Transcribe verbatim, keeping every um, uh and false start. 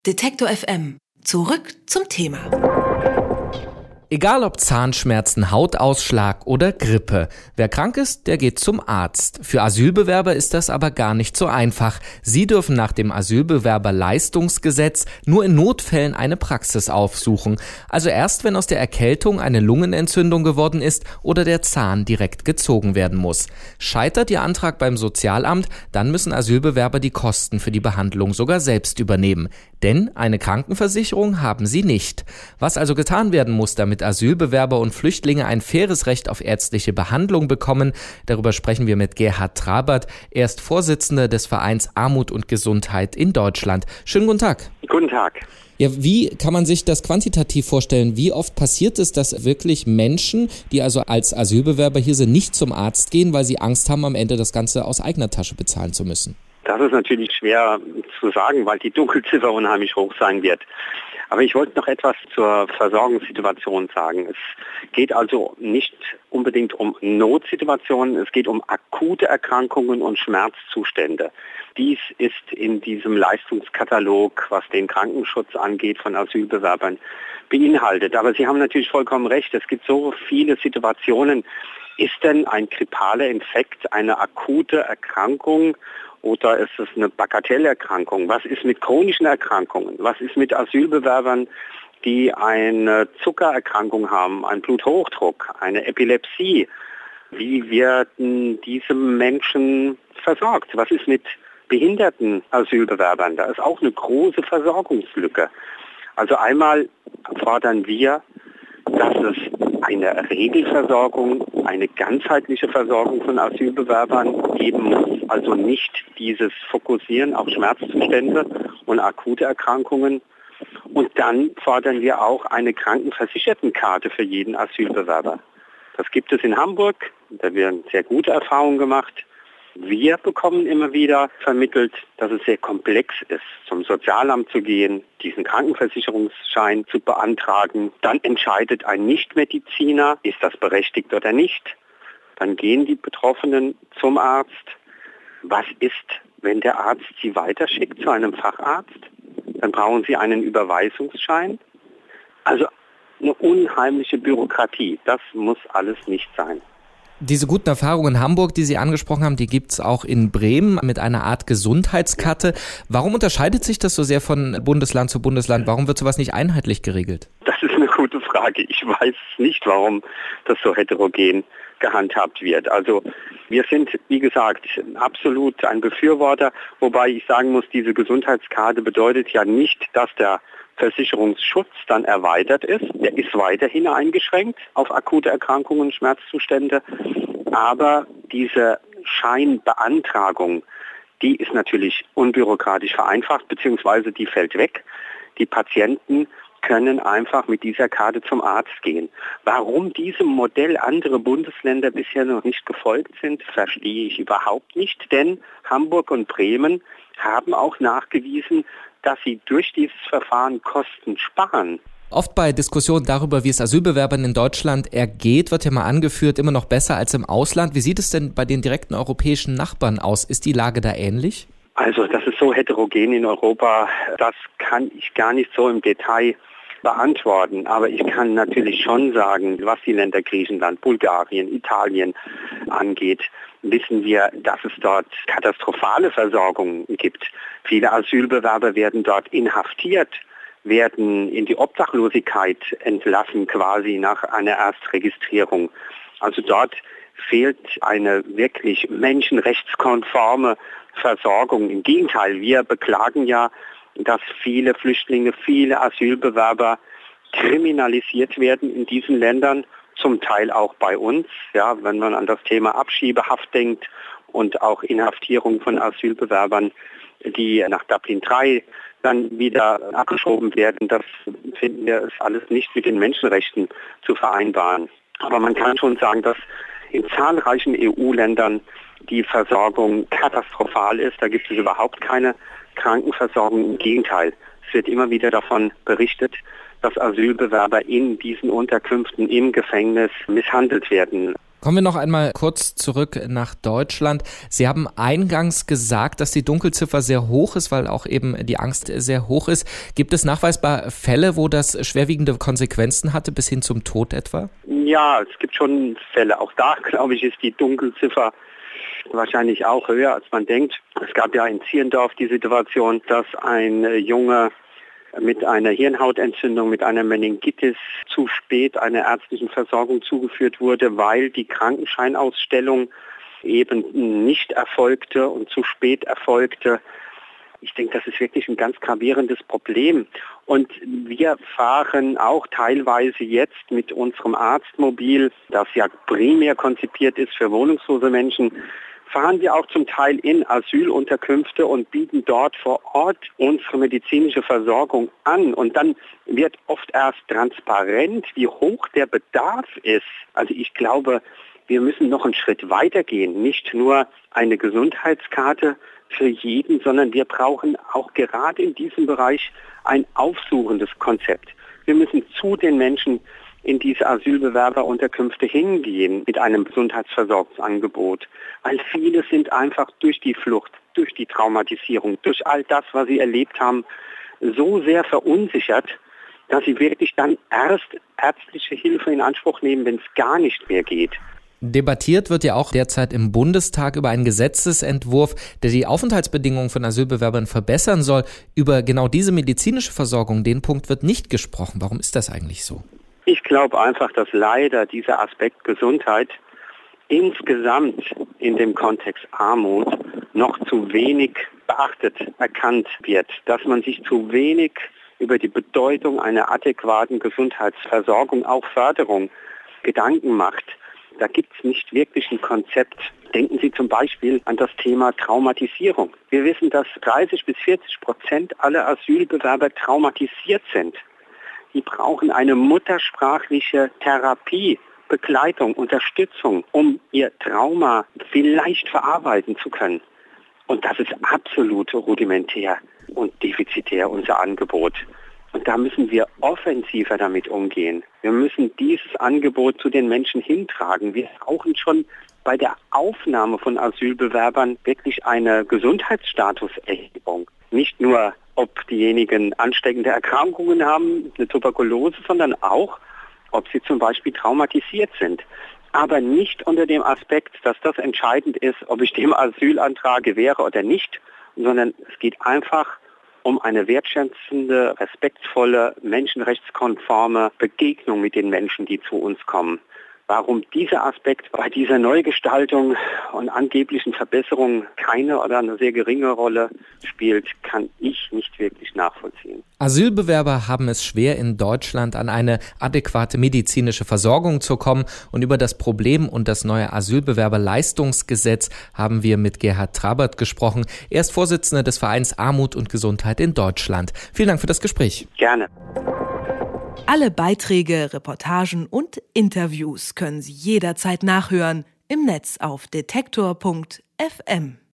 Detektor F M. Zurück zum Thema. Egal ob Zahnschmerzen, Hautausschlag oder Grippe. Wer krank ist, der geht zum Arzt. Für Asylbewerber ist das aber gar nicht so einfach. Sie dürfen nach dem Asylbewerberleistungsgesetz nur in Notfällen eine Praxis aufsuchen. Also erst, wenn aus der Erkältung eine Lungenentzündung geworden ist oder der Zahn direkt gezogen werden muss. Scheitert Ihr Antrag beim Sozialamt, dann müssen Asylbewerber die Kosten für die Behandlung sogar selbst übernehmen. Denn eine Krankenversicherung haben sie nicht. Was also getan werden muss, damit Asylbewerber und Flüchtlinge ein faires Recht auf ärztliche Behandlung bekommen, darüber sprechen wir mit Gerhard Trabert. Er ist Vorsitzender des Vereins Armut und Gesundheit in Deutschland. Schönen guten Tag. Guten Tag. Ja, wie kann man sich das quantitativ vorstellen? Wie oft passiert es, dass wirklich Menschen, die also als Asylbewerber hier sind, nicht zum Arzt gehen, weil sie Angst haben, am Ende das Ganze aus eigener Tasche bezahlen zu müssen? Das ist natürlich schwer zu sagen, weil die Dunkelziffer unheimlich hoch sein wird. Aber ich wollte noch etwas zur Versorgungssituation sagen. Es geht also nicht unbedingt um Notsituationen, es geht um akute Erkrankungen und Schmerzzustände. Dies ist in diesem Leistungskatalog, was den Krankenschutz angeht, von Asylbewerbern beinhaltet. Aber Sie haben natürlich vollkommen recht, es gibt so viele Situationen. Ist denn ein grippaler Infekt eine akute Erkrankung? Oder ist es eine Bagatellerkrankung? Was ist mit chronischen Erkrankungen? Was ist mit Asylbewerbern, die eine Zuckererkrankung haben, einen Bluthochdruck, eine Epilepsie? Wie werden diese Menschen versorgt? Was ist mit behinderten Asylbewerbern? Da ist auch eine große Versorgungslücke. Also einmal fordern wir, dass es eine Regelversorgung, eine ganzheitliche Versorgung von Asylbewerbern geben muss. Also nicht dieses Fokussieren auf Schmerzzustände und akute Erkrankungen. Und dann fordern wir auch eine Krankenversichertenkarte für jeden Asylbewerber. Das gibt es in Hamburg, da werden sehr gute Erfahrungen gemacht. Wir bekommen immer wieder vermittelt, dass es sehr komplex ist, zum Sozialamt zu gehen, diesen Krankenversicherungsschein zu beantragen. Dann entscheidet ein Nichtmediziner, ist das berechtigt oder nicht. Dann gehen die Betroffenen zum Arzt. Was ist, wenn der Arzt sie weiterschickt zu einem Facharzt? Dann brauchen sie einen Überweisungsschein. Also eine unheimliche Bürokratie. Das muss alles nicht sein. Diese guten Erfahrungen in Hamburg, die Sie angesprochen haben, die gibt's auch in Bremen mit einer Art Gesundheitskarte. Warum unterscheidet sich das so sehr von Bundesland zu Bundesland? Warum wird sowas nicht einheitlich geregelt? Das ist eine gute Frage. Ich weiß nicht, warum das so heterogen gehandhabt wird. Also wir sind, wie gesagt, absolut ein Befürworter, wobei ich sagen muss, diese Gesundheitskarte bedeutet ja nicht, dass der Versicherungsschutz dann erweitert ist. Der ist weiterhin eingeschränkt auf akute Erkrankungen und Schmerzzustände. Aber diese Scheinbeantragung, die ist natürlich unbürokratisch vereinfacht, beziehungsweise die fällt weg. Die Patienten können einfach mit dieser Karte zum Arzt gehen. Warum diesem Modell andere Bundesländer bisher noch nicht gefolgt sind, verstehe ich überhaupt nicht. Denn Hamburg und Bremen haben auch nachgewiesen, dass sie durch dieses Verfahren Kosten sparen. Oft bei Diskussionen darüber, wie es Asylbewerbern in Deutschland ergeht, wird ja mal angeführt, immer noch besser als im Ausland. Wie sieht es denn bei den direkten europäischen Nachbarn aus? Ist die Lage da ähnlich? Also das ist so heterogen in Europa, das kann ich gar nicht so im Detail beantworten. Aber ich kann natürlich schon sagen, was die Länder Griechenland, Bulgarien, Italien angeht, wissen wir, dass es dort katastrophale Versorgungen gibt. Viele Asylbewerber werden dort inhaftiert, werden in die Obdachlosigkeit entlassen, quasi nach einer Erstregistrierung. Also dort fehlt eine wirklich menschenrechtskonforme Versorgung. Im Gegenteil, wir beklagen ja, dass viele Flüchtlinge, viele Asylbewerber kriminalisiert werden in diesen Ländern, zum Teil auch bei uns, ja, wenn man an das Thema Abschiebehaft denkt und auch Inhaftierung von Asylbewerbern, die nach Dublin drei dann wieder abgeschoben werden. Das finden wir ist alles nicht mit den Menschenrechten zu vereinbaren. Aber man kann schon sagen, dass in zahlreichen E U-Ländern die Versorgung katastrophal ist. Da gibt es überhaupt keine Krankenversorgung. Im Gegenteil, es wird immer wieder davon berichtet, dass Asylbewerber in diesen Unterkünften im Gefängnis misshandelt werden. Kommen wir noch einmal kurz zurück nach Deutschland. Sie haben eingangs gesagt, dass die Dunkelziffer sehr hoch ist, weil auch eben die Angst sehr hoch ist. Gibt es nachweisbar Fälle, wo das schwerwiegende Konsequenzen hatte, bis hin zum Tod etwa? Ja, es gibt schon Fälle. Auch da, glaube ich, ist die Dunkelziffer wahrscheinlich auch höher, als man denkt. Es gab ja in Zierendorf die Situation, dass ein Junge mit einer Hirnhautentzündung, mit einer Meningitis zu spät einer ärztlichen Versorgung zugeführt wurde, weil die Krankenscheinausstellung eben nicht erfolgte und zu spät erfolgte. Ich denke, das ist wirklich ein ganz gravierendes Problem. Und wir fahren auch teilweise jetzt mit unserem Arztmobil, das ja primär konzipiert ist für wohnungslose Menschen, fahren wir auch zum Teil in Asylunterkünfte und bieten dort vor Ort unsere medizinische Versorgung an. Und dann wird oft erst transparent, wie hoch der Bedarf ist. Also ich glaube, wir müssen noch einen Schritt weiter gehen. Nicht nur eine Gesundheitskarte für jeden, sondern wir brauchen auch gerade in diesem Bereich ein aufsuchendes Konzept. Wir müssen zu den Menschen in diese Asylbewerberunterkünfte hingehen mit einem Gesundheitsversorgungsangebot. Weil viele sind einfach durch die Flucht, durch die Traumatisierung, durch all das, was sie erlebt haben, so sehr verunsichert, dass sie wirklich dann erst ärztliche Hilfe in Anspruch nehmen, wenn es gar nicht mehr geht. Debattiert wird ja auch derzeit im Bundestag über einen Gesetzesentwurf, der die Aufenthaltsbedingungen von Asylbewerbern verbessern soll. Über genau diese medizinische Versorgung, den Punkt wird nicht gesprochen. Warum ist das eigentlich so? Ich glaube einfach, dass leider dieser Aspekt Gesundheit insgesamt in dem Kontext Armut noch zu wenig beachtet, erkannt wird, dass man sich zu wenig über die Bedeutung einer adäquaten Gesundheitsversorgung, auch Förderung, Gedanken macht. Da gibt es nicht wirklich ein Konzept. Denken Sie zum Beispiel an das Thema Traumatisierung. Wir wissen, dass dreißig bis vierzig Prozent aller Asylbewerber traumatisiert sind. Die brauchen eine muttersprachliche Therapie, Begleitung, Unterstützung, um ihr Trauma vielleicht verarbeiten zu können. Und das ist absolut rudimentär und defizitär, unser Angebot. Und da müssen wir offensiver damit umgehen. Wir müssen dieses Angebot zu den Menschen hintragen. Wir brauchen schon bei der Aufnahme von Asylbewerbern wirklich eine Gesundheitsstatuserhebung. Nicht nur, ob diejenigen ansteckende Erkrankungen haben, eine Tuberkulose, sondern auch, ob sie zum Beispiel traumatisiert sind. Aber nicht unter dem Aspekt, dass das entscheidend ist, ob ich dem Asylantrag gewähre oder nicht, sondern es geht einfach um eine wertschätzende, respektvolle, menschenrechtskonforme Begegnung mit den Menschen, die zu uns kommen. Warum dieser Aspekt bei dieser Neugestaltung und angeblichen Verbesserung keine oder eine sehr geringe Rolle spielt, kann ich nicht wirklich nachvollziehen. Asylbewerber haben es schwer, in Deutschland an eine adäquate medizinische Versorgung zu kommen. Und über das Problem und das neue Asylbewerberleistungsgesetz haben wir mit Gerhard Trabert gesprochen. Er ist Vorsitzender des Vereins Armut und Gesundheit in Deutschland. Vielen Dank für das Gespräch. Gerne. Alle Beiträge, Reportagen und Interviews können Sie jederzeit nachhören im Netz auf detektor punkt f m.